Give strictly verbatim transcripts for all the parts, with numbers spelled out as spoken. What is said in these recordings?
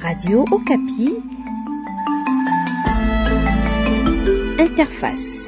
Radio Okapi. Interface.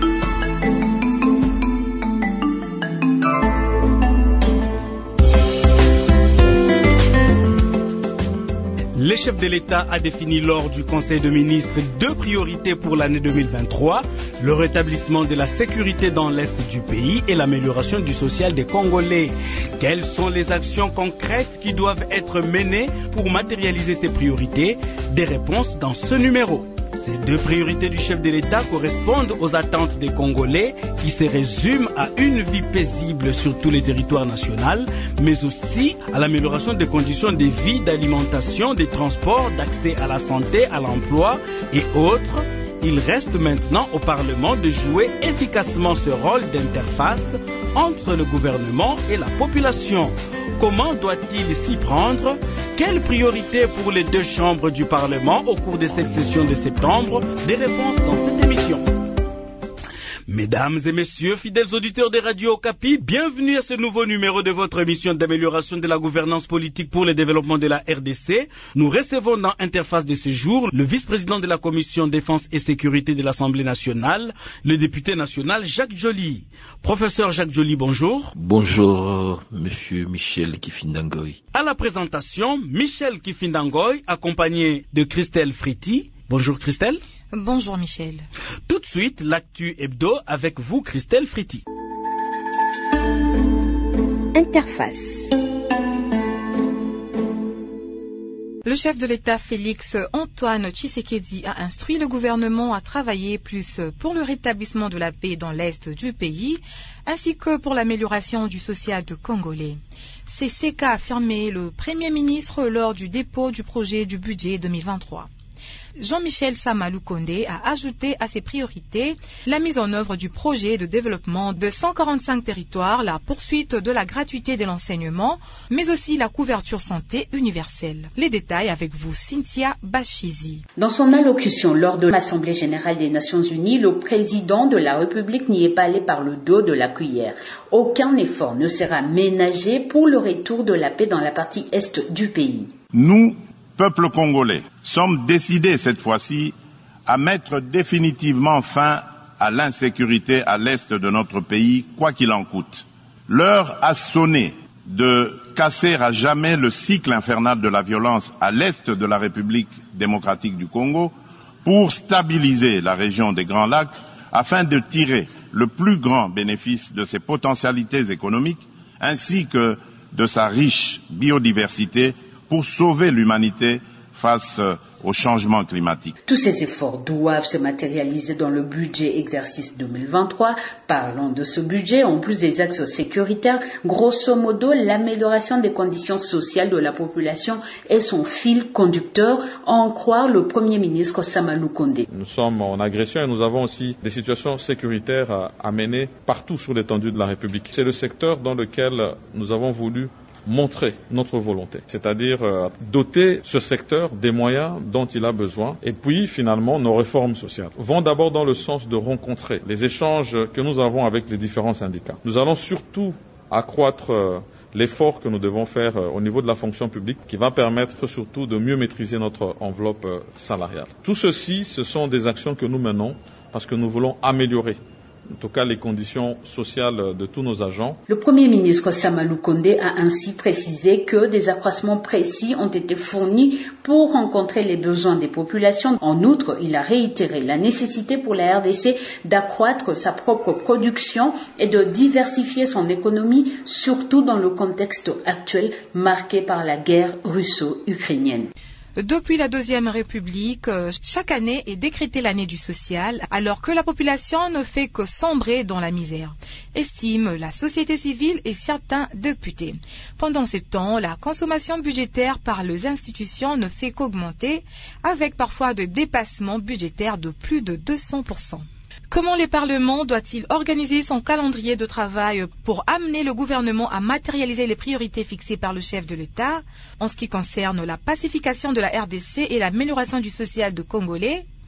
Le chef de l'État a défini lors du Conseil des ministres deux priorités pour l'année deux mille vingt-trois, le rétablissement de la sécurité dans l'Est du pays et l'amélioration du social des Congolais. Quelles sont les actions concrètes qui doivent être menées pour matérialiser ces priorités? Des réponses dans ce numéro. Ces deux priorités du chef de l'État correspondent aux attentes des Congolais qui se résument à une vie paisible sur tous les territoires nationaux, mais aussi à l'amélioration des conditions de vie, d'alimentation, des transports, d'accès à la santé, à l'emploi et autres. Il reste maintenant au Parlement de jouer efficacement ce rôle d'interface entre le gouvernement et la population. Comment doit-il s'y prendre? Quelles priorités pour les deux chambres du Parlement au cours de cette session de septembre? Des réponses dans cette émission. Mesdames et messieurs, fidèles auditeurs de Radio Okapi, bienvenue à ce nouveau numéro de votre émission d'amélioration de la gouvernance politique pour le développement de la R D C. Nous recevons dans Interface de ce jour le vice-président de la Commission Défense et Sécurité de l'Assemblée nationale, le député national Jacques Joly. Professeur Jacques Joly, bonjour. Bonjour, monsieur Michel Kifindangoy. À la présentation, Michel Kifindangoy, accompagné de Christelle Friti. Bonjour Christelle. Bonjour Michel. Tout de suite, l'actu hebdo avec vous Christelle Friti. Interface. Le chef de l'État Félix Antoine Tshisekedi a instruit le gouvernement à travailler plus pour le rétablissement de la paix dans l'Est du pays, ainsi que pour l'amélioration du social de Congolais. C'est ce qu'a affirmé le Premier ministre lors du dépôt du projet du budget deux mille vingt-trois. Jean-Michel Sama Lukonde a ajouté à ses priorités la mise en œuvre du projet de développement de cent quarante-cinq territoires, la poursuite de la gratuité de l'enseignement, mais aussi la couverture santé universelle. Les détails avec vous, Cynthia Bachizi. Dans son allocution lors de l'Assemblée générale des Nations unies, le président de la République n'y est pas allé par le dos de la cuillère. Aucun effort ne sera ménagé pour le retour de la paix dans la partie est du pays. Nous, peuple congolais, sommes décidés cette fois-ci à mettre définitivement fin à l'insécurité à l'est de notre pays, quoi qu'il en coûte. L'heure a sonné de casser à jamais le cycle infernal de la violence à l'est de la République démocratique du Congo pour stabiliser la région des Grands Lacs afin de tirer le plus grand bénéfice de ses potentialités économiques ainsi que de sa riche biodiversité pour sauver l'humanité face au changement climatique. Tous ces efforts doivent se matérialiser dans le budget exercice deux mille vingt-trois. Parlons de ce budget, en plus des axes sécuritaires, grosso modo, l'amélioration des conditions sociales de la population est son fil conducteur, à en croire le Premier ministre Sama Lukonde. Nous sommes en agression et nous avons aussi des situations sécuritaires à, à mener partout sur l'étendue de la République. C'est le secteur dans lequel nous avons voulu montrer notre volonté, c'est-à-dire euh, doter ce secteur des moyens dont il a besoin. Et puis, finalement, nos réformes sociales vont d'abord dans le sens de rencontrer les échanges que nous avons avec les différents syndicats. Nous allons surtout accroître euh, l'effort que nous devons faire euh, au niveau de la fonction publique, qui va permettre surtout de mieux maîtriser notre enveloppe euh, salariale. Tout ceci, ce sont des actions que nous menons parce que nous voulons améliorer en tout cas les conditions sociales de tous nos agents. Le Premier ministre Sama Lukonde a ainsi précisé que des accroissements précis ont été fournis pour rencontrer les besoins des populations. En outre, il a réitéré la nécessité pour la R D C d'accroître sa propre production et de diversifier son économie, surtout dans le contexte actuel marqué par la guerre russo-ukrainienne. Depuis la Deuxième République, chaque année est décrétée l'année du social, alors que la population ne fait que sombrer dans la misère, estime la société civile et certains députés. Pendant ce temps, la consommation budgétaire par les institutions ne fait qu'augmenter, avec parfois des dépassements budgétaires de plus de deux cents pour cent. Comment le Parlement doit-il organiser son calendrier de travail pour amener le gouvernement à matérialiser les priorités fixées par le chef de l'État en ce qui concerne la pacification de la R D C et l'amélioration du social de Congolais?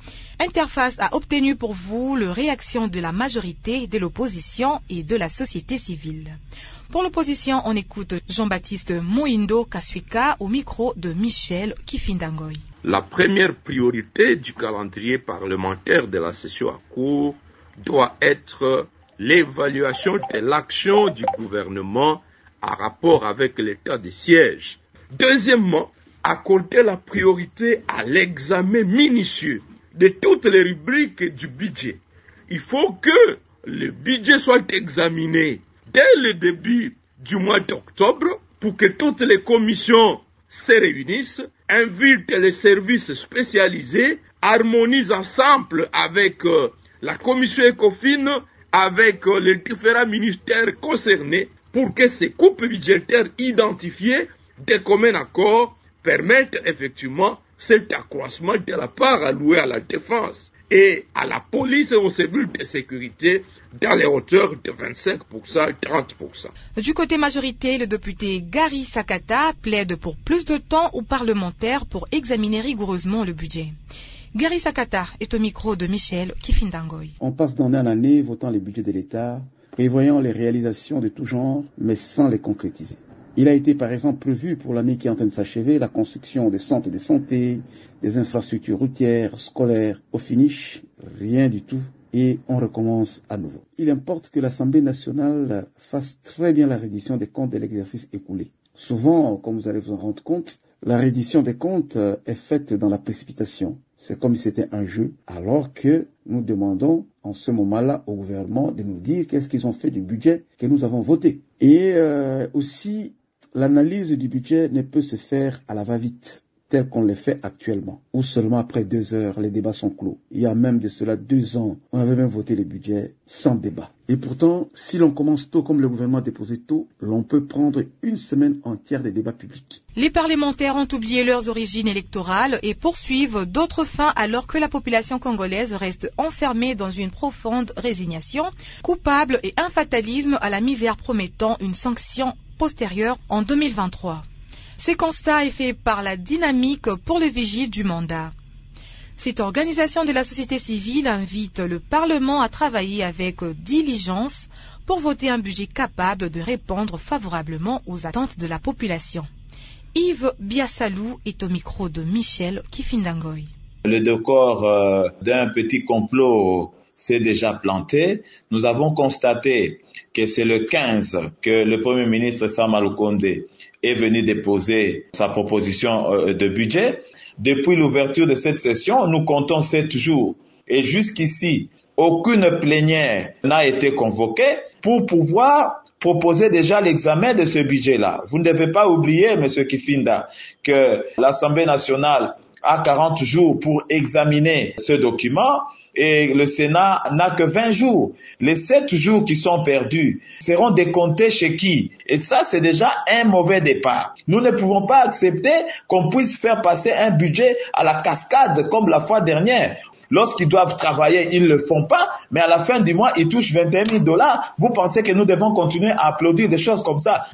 Interface a obtenu pour vous la réaction de la majorité, de l'opposition et de la société civile. Pour l'opposition, on écoute Jean-Baptiste Moindo Kasuika au micro de Michel Kifindangoy. La première priorité du calendrier parlementaire de la session à court doit être l'évaluation de l'action du gouvernement en rapport avec l'état de siège. Deuxièmement, accorder la priorité à l'examen minutieux de toutes les rubriques du budget. Il faut que le budget soit examiné dès le début du mois d'octobre pour que toutes les commissions se réunissent, invitent les services spécialisés, harmonisent ensemble avec euh, la commission ECOFIN, avec euh, les différents ministères concernés pour que ces coupes budgétaires identifiées de commun accord permettent effectivement cet accroissement de la part allouée à la défense et à la police et aux cellules de sécurité dans les hauteurs de vingt-cinq pour cent, trente pour cent. Du côté majorité, le député Gary Sakata plaide pour plus de temps aux parlementaires pour examiner rigoureusement le budget. Gary Sakata est au micro de Michel Kifindangoy. On passe d'année en année votant les budgets de l'État, prévoyant les réalisations de tout genre, mais sans les concrétiser. Il a été par exemple prévu pour l'année qui est en train de s'achever la construction des centres de santé, des infrastructures routières, scolaires. Au finish, rien du tout et on recommence à nouveau. Il importe que l'Assemblée nationale fasse très bien la reddition des comptes de l'exercice écoulé. Souvent, comme vous allez vous en rendre compte, la reddition des comptes est faite dans la précipitation. C'est comme si c'était un jeu, alors que nous demandons en ce moment-là au gouvernement de nous dire qu'est-ce qu'ils ont fait du budget que nous avons voté. Et euh, aussi, l'analyse du budget ne peut se faire à la va-vite, tel qu'on le fait actuellement, ou seulement après deux heures, les débats sont clos. Il y a même de cela deux ans, on avait même voté le budget sans débat. Et pourtant, si l'on commence tôt, comme le gouvernement a déposé tôt, l'on peut prendre une semaine entière de débats publics. Les parlementaires ont oublié leurs origines électorales et poursuivent d'autres fins alors que la population congolaise reste enfermée dans une profonde résignation, coupable et un fatalisme à la misère promettant une sanction postérieure en deux mille vingt-trois. Ce constat est fait par la dynamique pour le vigile du mandat. Cette organisation de la société civile invite le Parlement à travailler avec diligence pour voter un budget capable de répondre favorablement aux attentes de la population. Yves Biassalou est au micro de Michel Kifindangoy. Le décor euh, d'un petit complot s'est déjà planté. Nous avons constaté que c'est le quinze que le Premier ministre Sama Lukonde est venu déposer sa proposition euh, de budget. Depuis l'ouverture de cette session, nous comptons sept jours. Et jusqu'ici, aucune plénière n'a été convoquée pour pouvoir proposer déjà l'examen de ce budget-là. Vous ne devez pas oublier, M. Kifinda, que l'Assemblée nationale a quarante jours pour examiner ce document et le Sénat n'a que vingt jours. Les sept jours qui sont perdus seront décomptés chez qui? Et ça, c'est déjà un mauvais départ. Nous ne pouvons pas accepter qu'on puisse faire passer un budget à la cascade comme la fois dernière. Lorsqu'ils doivent travailler, ils ne le font pas, mais à la fin du mois, ils touchent vingt et un mille dollars. Vous pensez que nous devons continuer à applaudir des choses comme ça?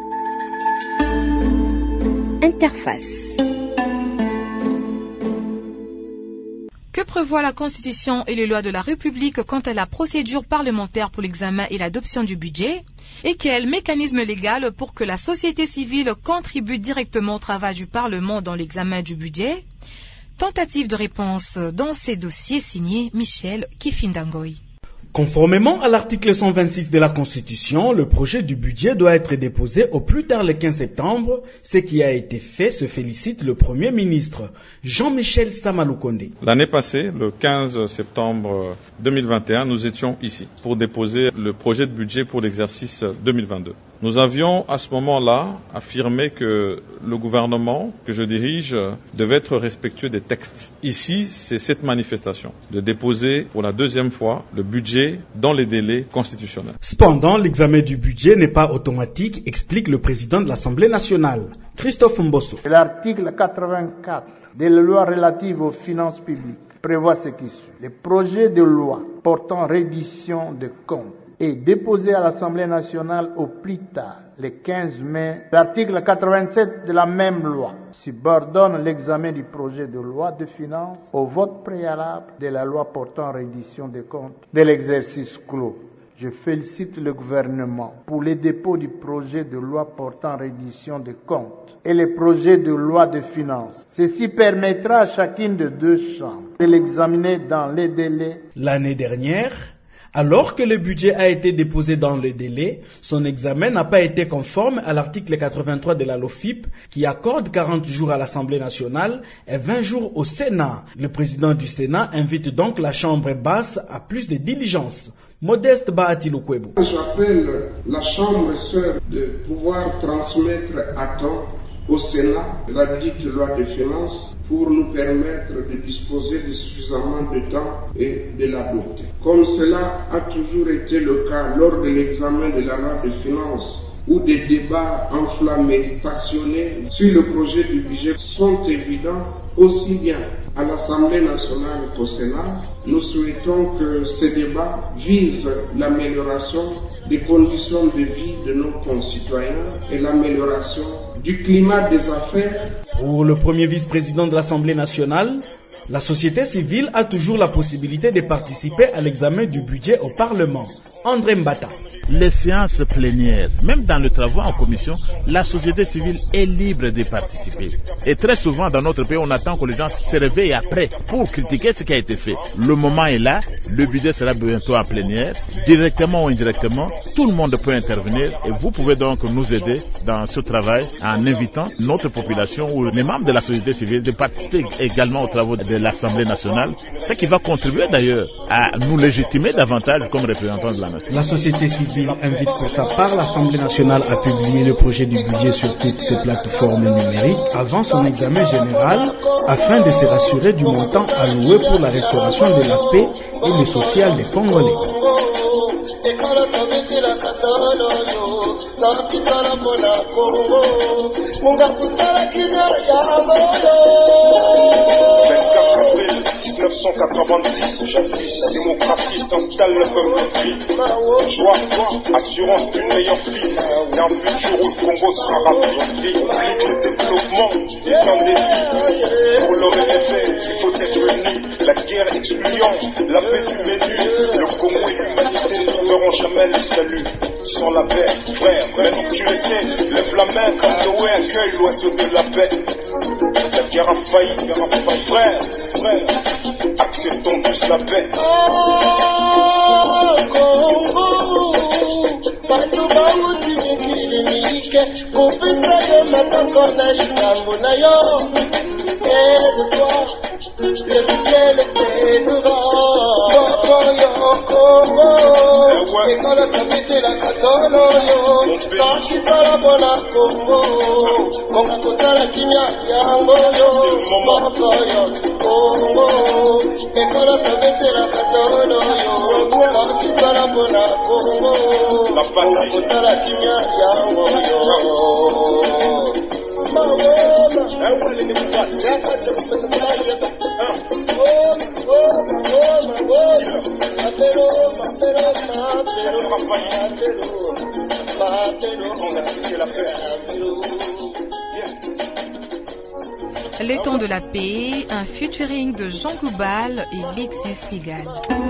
Interface. Que prévoit la Constitution et les lois de la République quant à la procédure parlementaire pour l'examen et l'adoption du budget? Et quel mécanisme légal pour que la société civile contribue directement au travail du Parlement dans l'examen du budget? Tentative de réponse dans ces dossiers signés Michel Kifindangoy. Conformément à l'article cent vingt-six de la Constitution, le projet du budget doit être déposé au plus tard le quinze septembre. Ce qui a été fait, se félicite le Premier ministre Jean-Michel Sama Lukonde. L'année passée, le quinze septembre deux mille vingt et un, nous étions ici pour déposer le projet de budget pour l'exercice deux mille vingt-deux. Nous avions à ce moment-là affirmé que le gouvernement que je dirige devait être respectueux des textes. Ici, c'est cette manifestation de déposer pour la deuxième fois le budget dans les délais constitutionnels. Cependant, l'examen du budget n'est pas automatique, explique le président de l'Assemblée nationale, Christophe Mbosso. L'article quatre-vingt-quatre de la loi relative aux finances publiques prévoit ce qui suit. Les projets de loi portant reddition de comptes et déposé à l'Assemblée nationale au plus tard le quinze mai. L'article quatre-vingt-sept de la même loi subordonne l'examen du projet de loi de finances au vote préalable de la loi portant reddition des comptes de l'exercice clos. Je félicite le gouvernement pour le dépôt du projet de loi portant reddition des comptes et le projet de loi de finances. Ceci permettra à chacune des deux chambres de l'examiner dans les délais. L'année dernière, alors que le budget a été déposé dans le délai, son examen n'a pas été conforme à l'article quatre-vingt-trois de la LOFIP qui accorde quarante jours à l'Assemblée nationale et vingt jours au Sénat. Le président du Sénat invite donc la Chambre basse à plus de diligence. Modeste Bahati Lukwebo. J'appelle la Chambre sœur de pouvoir transmettre à temps au Sénat la dite loi de finances pour nous permettre de disposer de suffisamment de temps et de l'adopter. Comme cela a toujours été le cas lors de l'examen de la loi de finances, où des débats enflammés, passionnés sur le projet du budget sont évidents aussi bien à l'Assemblée nationale qu'au Sénat. Nous souhaitons que ces débats visent l'amélioration des conditions de vie de nos concitoyens et l'amélioration du climat des affaires. Pour le premier vice-président de l'Assemblée nationale, la société civile a toujours la possibilité de participer à l'examen du budget au Parlement. André Mbata. Les séances plénières, même dans le travail en commission, la société civile est libre de participer. Et très souvent dans notre pays, on attend que les gens se réveillent après pour critiquer ce qui a été fait. Le moment est là, le budget sera bientôt en plénière, directement ou indirectement, tout le monde peut intervenir et vous pouvez donc nous aider dans ce travail en invitant notre population ou les membres de la société civile de participer également aux travaux de l'Assemblée nationale, ce qui va contribuer d'ailleurs à nous légitimer davantage comme représentants de la nation. La société civile invite pour sa part l'Assemblée nationale à publier le projet du budget sur toutes ses plateformes numériques avant son examen général afin de se rassurer du montant alloué pour la restauration de la paix et le social des Congolais. mille neuf cent quatre-vingt-dix, jadis, la démocratie s'installe comme un cri. Joie, assurance d'une meilleure vie, et un futur où le Congo sera rempli. Le développement est un défi. Pour le relever, il faut être unis. La guerre excluant, la paix du menu. Le Congo et l'humanité ne trouveront jamais le salut. Sans la paix, frère, maintenant tu le sais, lève la main comme Noé accueille l'oiseau de la paix. La guerre a failli, la guerre a failli, frère, frère, acceptons tous la paix. Oh, Congo, Patou Baouti, Mikilimike, Koupita Yomata Kona Likambo Nayo, aide-toi, le ciel t'aidera. Congo, Congo, et quand la comité la Katoloyo, Sanchita la Bona Congo, Konga Kota la Kimia Yangoyo, Mokoyo, Congo, et quand la comité la Katoloyo, Sanchita la Bona Congo, Konga Kota la Kimia Yangoyo. Les temps de la paix, un featuring de Jean Goubal et Lexus Rigal.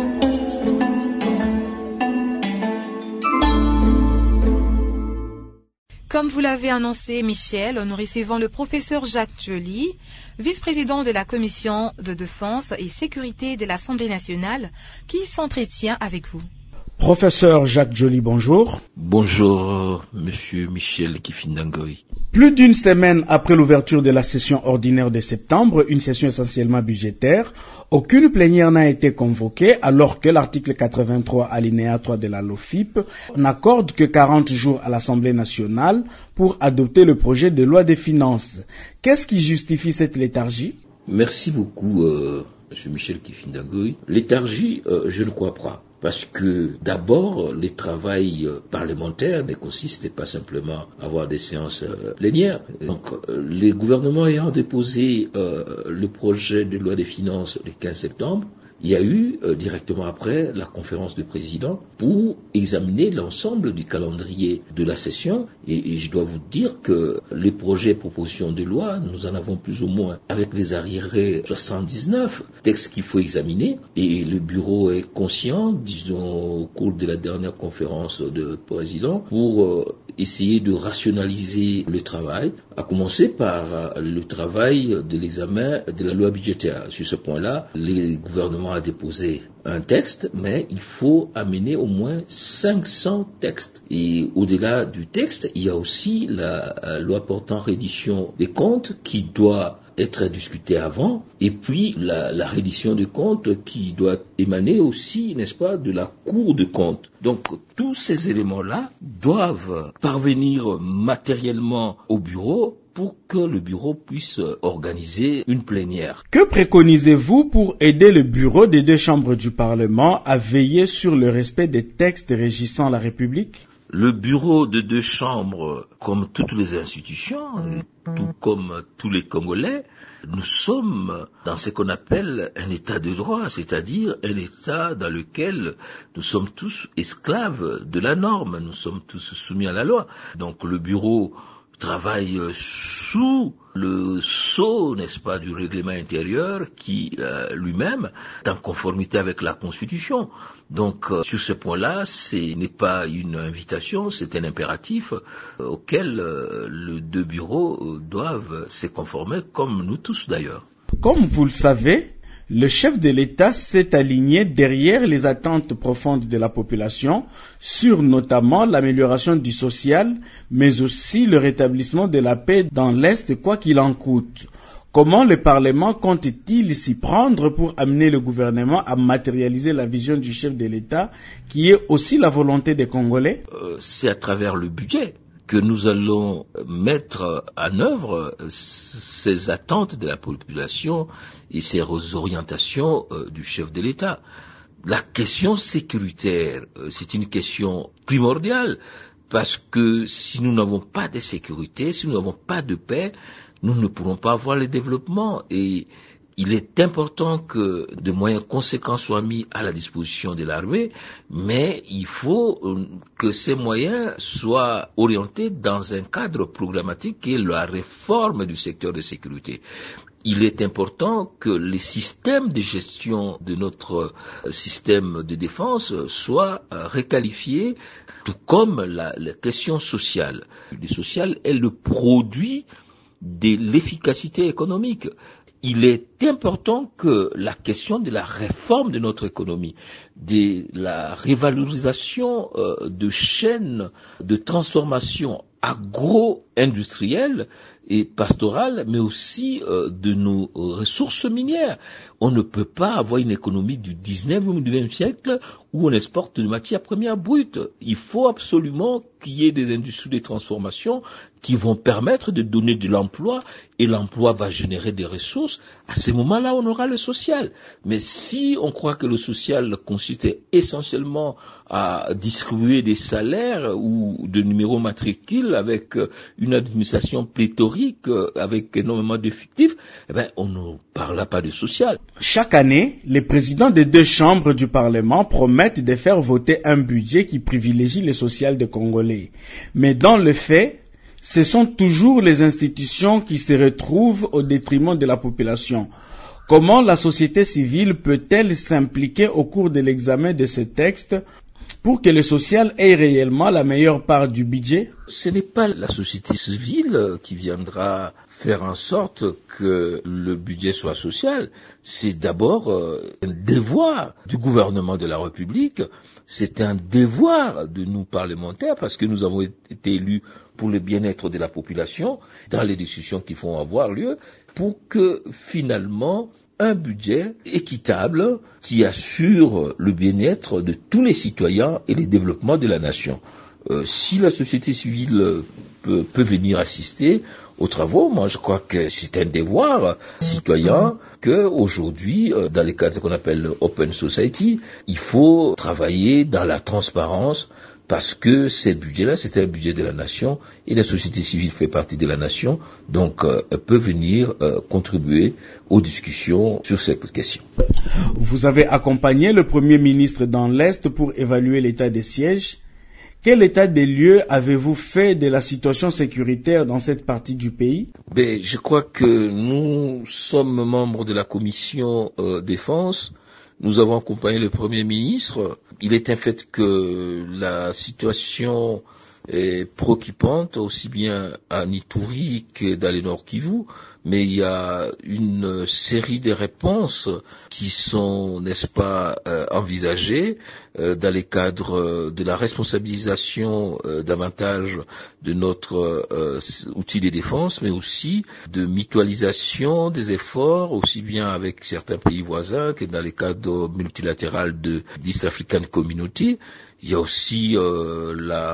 Comme vous l'avez annoncé, Michel, nous recevons le professeur Jacques Joly, vice-président de la Commission de défense et sécurité de l'Assemblée nationale, qui s'entretient avec vous. Professeur Jacques Joly, bonjour. Bonjour, euh, monsieur Michel Kifindangoy. Plus d'une semaine après l'ouverture de la session ordinaire de septembre, une session essentiellement budgétaire, aucune plénière n'a été convoquée alors que l'article quatre-vingt-trois alinéa trois de la LOFIP n'accorde que quarante jours à l'Assemblée nationale pour adopter le projet de loi des finances. Qu'est-ce qui justifie cette léthargie? Merci beaucoup, euh, monsieur Michel Kifindangoy. Léthargie, euh, je ne crois pas. Parce que d'abord, le travail parlementaire ne consiste pas simplement à avoir des séances plénières. Donc, les gouvernements ayant déposé euh, le projet de loi des finances le quinze septembre, il y a eu euh, directement après la conférence de présidents pour examiner l'ensemble du calendrier de la session. Et, et je dois vous dire que les projets propositions de loi, nous en avons plus ou moins avec les arriérés soixante-dix-neuf textes qu'il faut examiner. Et le bureau est conscient, disons, au cours de la dernière conférence de présidents, pour euh, essayer de rationaliser le travail, à commencer par euh, le travail de l'examen de la loi budgétaire. Sur ce point-là, le gouvernement a déposé un texte, mais il faut amener au moins cinq cents textes. Et au-delà du texte, il y a aussi la euh, loi portant reddition des comptes qui doit être discutée avant, et puis la, la reddition des comptes qui doit émaner aussi, n'est-ce pas, de la Cour de comptes. Donc tous ces éléments-là doivent parvenir matériellement au bureau pour que le bureau puisse organiser une plénière. Que préconisez-vous pour aider le bureau des deux chambres du Parlement à veiller sur le respect des textes régissant la République? Le bureau de deux chambres, comme toutes les institutions, tout comme tous les Congolais, nous sommes dans ce qu'on appelle un état de droit, c'est-à-dire un état dans lequel nous sommes tous esclaves de la norme, nous sommes tous soumis à la loi. Donc le bureau travaille sous le sceau, n'est-ce pas, du règlement intérieur qui euh, lui-même est en conformité avec la Constitution. Donc euh, sur ce point-là, ce n'est pas une invitation, c'est un impératif euh, auquel euh, les deux bureaux euh, doivent se conformer, comme nous tous d'ailleurs. Comme vous le savez, le chef de l'État s'est aligné derrière les attentes profondes de la population sur notamment l'amélioration du social, mais aussi le rétablissement de la paix dans l'Est, quoi qu'il en coûte. Comment le Parlement compte-t-il s'y prendre pour amener le gouvernement à matérialiser la vision du chef de l'État, qui est aussi la volonté des Congolais? euh, C'est à travers le budget que nous allons mettre en œuvre ces attentes de la population et ces orientations euh, du chef de l'État. La question sécuritaire, euh, c'est une question primordiale, parce que si nous n'avons pas de sécurité, si nous n'avons pas de paix, nous ne pourrons pas avoir le développement. Et il est important que des moyens conséquents soient mis à la disposition de l'armée, mais il faut que ces moyens soient orientés dans un cadre programmatique qui est la réforme du secteur de sécurité. Il est important que les systèmes de gestion de notre système de défense soient requalifiés, tout comme la, la question sociale. Le social est le produit de l'efficacité économique. Il est important que la question de la réforme de notre économie, de la révalorisation euh, de chaînes de transformation agro-industrielle et pastorale, mais aussi euh, de nos ressources minières. On ne peut pas avoir une économie du dix-neuvième ou du vingtième siècle où on exporte de matières premières brutes. Il faut absolument qu'il y ait des industries de transformation qui vont permettre de donner de l'emploi, et l'emploi va générer des ressources. À ce moment-là, on aura le social. Mais si on croit que le social consiste essentiellement à distribuer des salaires ou de numéros matricules avec une administration pléthorique, avec énormément d'effectifs, eh ben, on ne parle pas de social. Chaque année, les présidents des deux chambres du Parlement promettent de faire voter un budget qui privilégie le social des Congolais. Mais dans le fait, ce sont toujours les institutions qui se retrouvent au détriment de la population. Comment la société civile peut-elle s'impliquer au cours de l'examen de ce texte pour que le social ait réellement la meilleure part du budget? Ce n'est pas la société civile qui viendra faire en sorte que le budget soit social. C'est d'abord un devoir du gouvernement de la République. C'est un devoir de nous parlementaires, parce que nous avons été élus pour le bien-être de la population dans les discussions qui vont avoir lieu, pour que finalement un budget équitable qui assure le bien-être de tous les citoyens et le développement de la nation. Euh, si la société civile peut, peut venir assister aux travaux, moi je crois que c'est un devoir citoyen que aujourd'hui, euh, dans les cadres qu'on appelle open society, il faut travailler dans la transparence, parce que ce budget-là, c'est un budget de la nation, et la société civile fait partie de la nation, donc euh, peut venir euh, contribuer aux discussions sur cette question. Vous avez accompagné le Premier ministre dans l'Est pour évaluer l'état des sièges. Quel état des lieux avez-vous fait de la situation sécuritaire dans cette partie du pays? Ben, je crois que nous sommes membres de la commission euh, défense. Nous avons accompagné le Premier ministre. Il est un fait que la situation est préoccupante, aussi bien à Ituri que dans le Nord Kivu, mais il y a une série de réponses qui sont, n'est-ce pas, euh, envisagées euh, dans les cadres de la responsabilisation euh, davantage de notre euh, outil de défense, mais aussi de mutualisation des efforts, aussi bien avec certains pays voisins que dans les cadres multilatéraux de l'East African Community. Il y a aussi euh,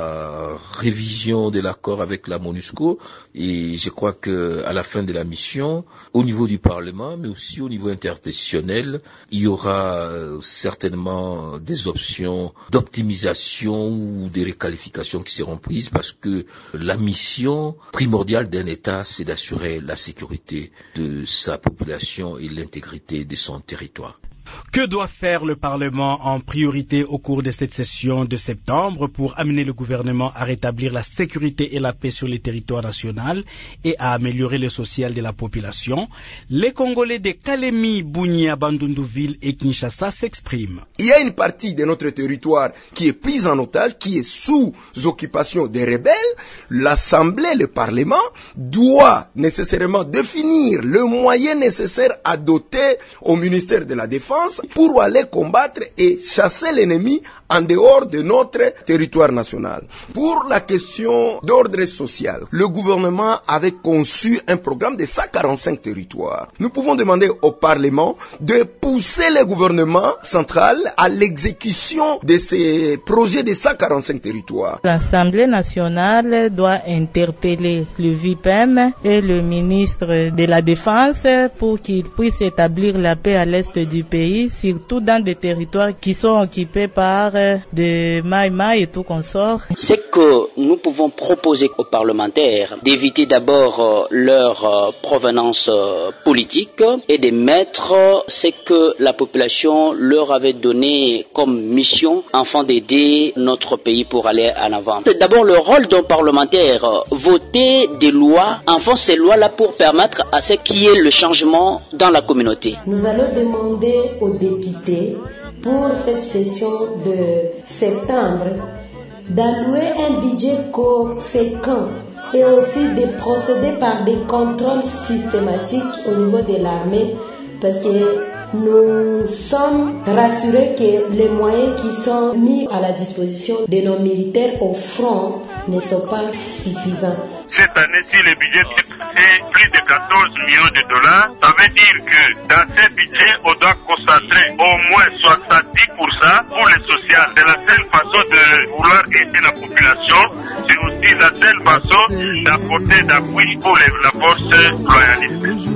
la révision de l'accord avec la MONUSCO, et je crois que à la fin de la mission, au niveau du Parlement, mais aussi au niveau interinstitutionnel, il y aura euh, certainement des options d'optimisation ou de réqualification qui seront prises, parce que la mission primordiale d'un État, c'est d'assurer la sécurité de sa population et l'intégrité de son territoire. Que doit faire le Parlement en priorité au cours de cette session de septembre pour amener le gouvernement à rétablir la sécurité et la paix sur le territoire national et à améliorer le social de la population? Les Congolais de Kalemi, Bunia, Bandundu-Ville et Kinshasa s'expriment. Il y a une partie de notre territoire qui est prise en otage, qui est sous occupation des rebelles. L'Assemblée, le Parlement, doit nécessairement définir le moyen nécessaire à doter au ministère de la Défense pour aller combattre et chasser l'ennemi en dehors de notre territoire national. Pour la question d'ordre social, le gouvernement avait conçu un programme de cent quarante-cinq territoires. Nous pouvons demander au Parlement de pousser le gouvernement central à l'exécution de ces projets de cent quarante-cinq territoires. L'Assemblée nationale doit interpeller le V P M et le ministre de la Défense pour qu'ils puissent établir la paix à l'est du pays, surtout dans des territoires qui sont occupés par des Maïmaï et tout consort. C'est que nous pouvons proposer aux parlementaires d'éviter d'abord leur provenance politique et de mettre ce que la population leur avait donné comme mission afin d'aider notre pays pour aller en avant. C'est d'abord le rôle d'un parlementaire, voter des lois, enfin ces lois-là pour permettre à ce qu'il y ait le changement dans la communauté. Nous allons demander aux députés pour cette session de septembre d'allouer un budget conséquent et aussi de procéder par des contrôles systématiques au niveau de l'armée, parce que nous sommes rassurés que les moyens qui sont mis à la disposition de nos militaires au front ne sont pas suffisants. Cette année-ci, le budget est plus de quatorze millions de dollars. Ça veut dire que dans ce budget, on doit concentrer au moins soixante-dix pour cent pour le social. C'est la seule façon de vouloir aider la population. C'est aussi la seule façon d'apporter d'appui pour les, la force loyaliste.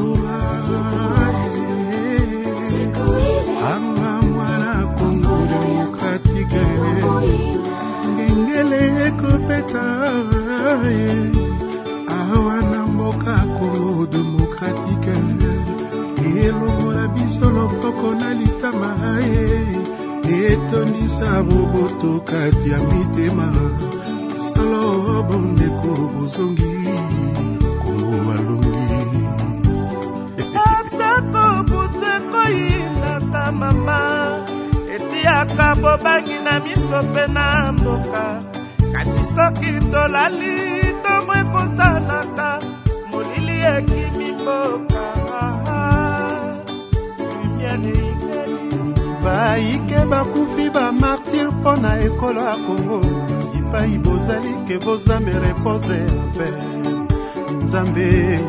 awana mboka Congo démocratique elongola biso loboko na litama etondisa boboto kati ya mitema solo bondeko bozongi Congo balongi atako buteko inata mama etiaka bobangi na miso pe na mboka kasi soki tolali tomwekotanaka molili ekimi mboka baike bakufi bamartir mpo na ekolo ya Kongo ipai bozali ke bozambe repose mpe nzambe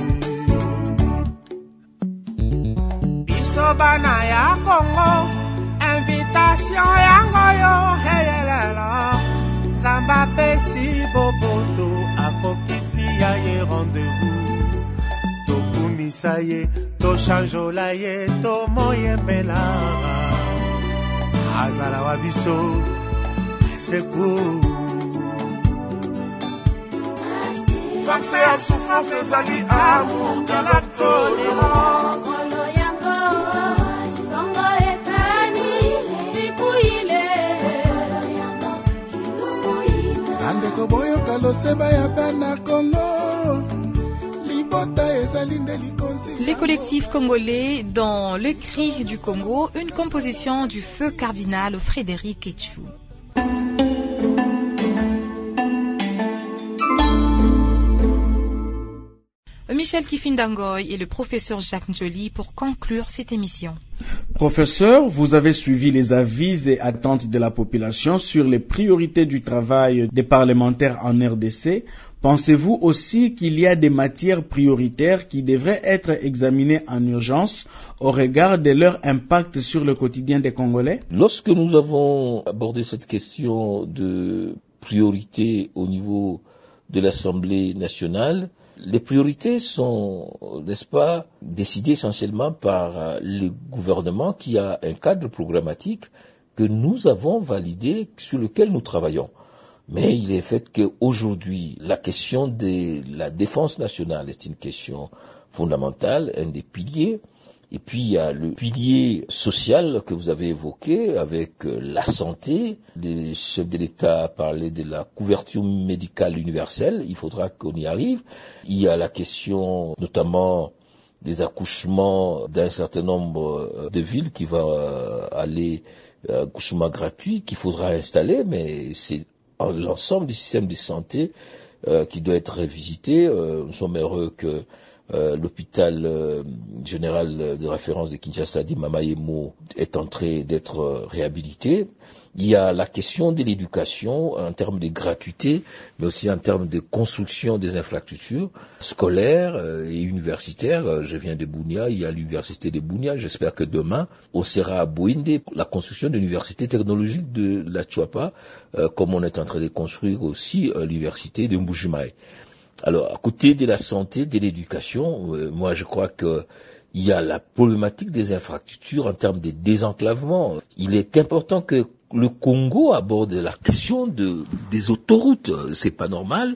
biso bana ya Kongo invitation yango yo heyelela Samba pesi boboto akokisi ya ye rendez-vous tokumisa ye toshanjola ye tomoyembela azala wa biso secours. Face à souffrance ezali amour de la tolérance. Andeko boyoka loseba ya bana Congo. Les collectifs congolais dans le cri du Congo, une composition du feu cardinal Frédéric Etchou. Michel Kifindangoy et le professeur Jacques Njoli pour conclure cette émission. Professeur, vous avez suivi les avis et attentes de la population sur les priorités du travail des parlementaires en R D C. Pensez-vous aussi qu'il y a des matières prioritaires qui devraient être examinées en urgence au regard de leur impact sur le quotidien des Congolais? Lorsque nous avons abordé cette question de priorité au niveau de l'Assemblée nationale, les priorités sont, n'est-ce pas, décidées essentiellement par le gouvernement qui a un cadre programmatique que nous avons validé, sur lequel nous travaillons. Mais il est fait qu'aujourd'hui, la question de la défense nationale est une question fondamentale, un des piliers. Et puis il y a le pilier social que vous avez évoqué avec la santé. Les chefs de l'État parlaient de la couverture médicale universelle. Il faudra qu'on y arrive. Il y a la question notamment des accouchements d'un certain nombre de villes qui va aller à accouchement gratuit qu'il faudra installer, mais c'est l'ensemble du système de santé euh, qui doit être révisité. Euh, nous sommes heureux que Euh, l'hôpital euh, général de référence de Kinshasa, Mama Yemo, est en train d'être euh, réhabilité. Il y a la question de l'éducation en termes de gratuité, mais aussi en termes de construction des infrastructures scolaires euh, et universitaires. Euh, je viens de Bunia, il y a l'université de Bunia. J'espère que demain, on sera à Bouinde, la construction de l'université technologique de la Tchouapa, euh, comme on est en train de construire aussi euh, l'université de Mbujimaï. Alors, à côté de la santé, de l'éducation, euh, moi je crois que il y a la problématique des infrastructures en termes de désenclavement. Il est important que le Congo aborde la question de, des autoroutes. C'est pas normal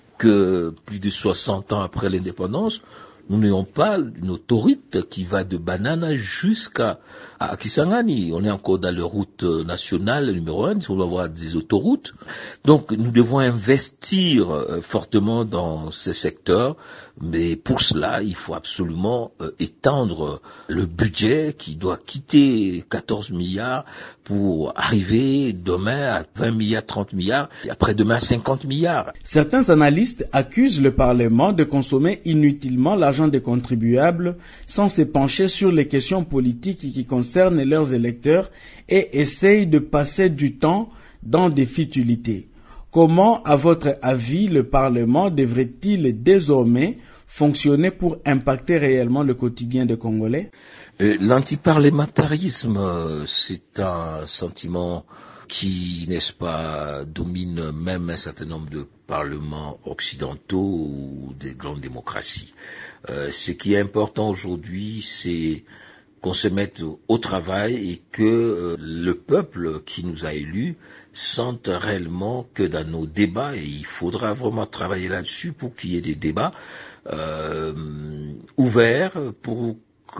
que plus de soixante ans après l'indépendance, nous n'ayons pas une autoroute qui va de Banana jusqu'à à Kisangani. On est encore dans la route nationale numéro un, on va avoir des autoroutes. Donc nous devons investir euh, fortement dans ces secteurs, mais pour cela, il faut absolument euh, étendre le budget qui doit quitter quatorze milliards pour arriver demain à vingt milliards, trente milliards, et après-demain à cinquante milliards. Certains analystes accusent le Parlement de consommer inutilement l'argent des contribuables sans se pencher sur les questions politiques qui concernent leurs électeurs et essayent de passer du temps dans des futilités. Comment, à votre avis, le Parlement devrait-il désormais fonctionner pour impacter réellement le quotidien des Congolais? Euh, l'antiparlementarisme, euh, c'est un sentiment qui, n'est-ce pas, domine même un certain nombre de parlements occidentaux ou des grandes démocraties. Euh, ce qui est important aujourd'hui, c'est qu'on se mette au travail et que euh, le peuple qui nous a élus sente réellement que dans nos débats, et il faudra vraiment travailler là-dessus pour qu'il y ait des débats euh, ouverts pour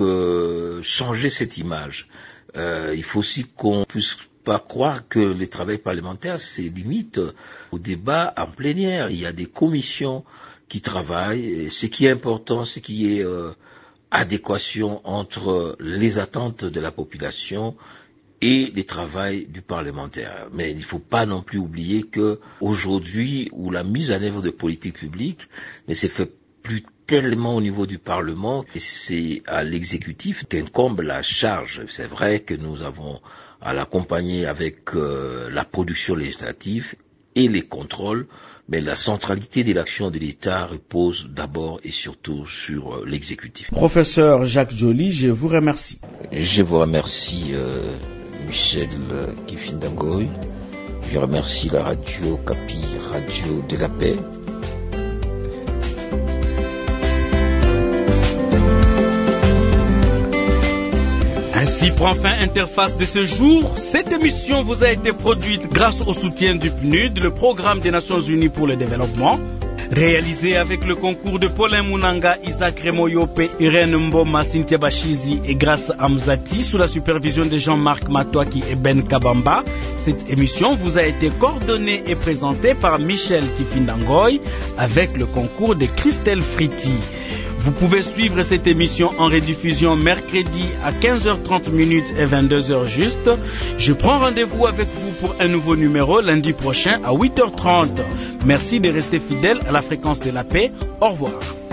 que changer cette image. Euh, il faut aussi qu'on puisse pas croire que le travail parlementaire c'est limite au débat en plénière. Il y a des commissions qui travaillent. Et ce qui est important, c'est qu'il y ait euh, adéquation entre les attentes de la population et le travail du parlementaire. Mais il ne faut pas non plus oublier que aujourd'hui, où la mise en œuvre de politiques publiques ne se fait plus tellement au niveau du Parlement, et c'est à l'exécutif qu'incombe la charge. C'est vrai que nous avons à l'accompagner avec euh, la production législative et les contrôles, mais la centralité de l'action de l'État repose d'abord et surtout sur euh, l'exécutif. Professeur Jacques Njoli, je vous remercie. Je vous remercie euh, Michel Kifindangoy. Je remercie la radio Capi, Radio de la Paix. Ainsi Ainsi prend fin Interface de ce jour. Cette émission vous a été produite grâce au soutien du P N U D, le Programme des Nations Unies pour le développement. Réalisé avec le concours de Paulin Munanga, Isaac Remoyope, Irène Mboma, Cynthia Bachizi et Grace Amzati sous la supervision de Jean-Marc Matouaki et Ben Kabamba. Cette émission vous a été coordonnée et présentée par Michel Kifindangoy avec le concours de Christelle Fritti. Vous pouvez suivre cette émission en rediffusion mercredi à quinze heures trente et vingt-deux heures juste. Je prends rendez-vous avec vous pour un nouveau numéro lundi prochain à huit heures trente. Merci de rester fidèle à la fréquence de la paix. Au revoir.